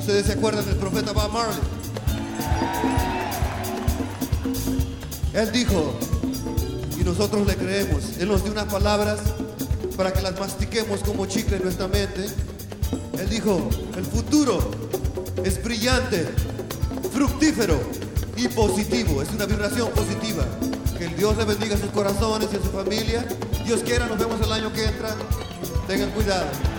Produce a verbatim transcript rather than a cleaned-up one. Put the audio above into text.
Ustedes se acuerdan del profeta Bob Marley. Él dijo, y nosotros le creemos, Él nos dio unas palabras para que las mastiquemos como chicle en nuestra mente. Él dijo, el futuro es brillante, fructífero y positivo. Es una vibración positiva. Que el Dios le bendiga sus corazones y a su familia. Dios quiera, nos vemos el año que entra. Tengan cuidado.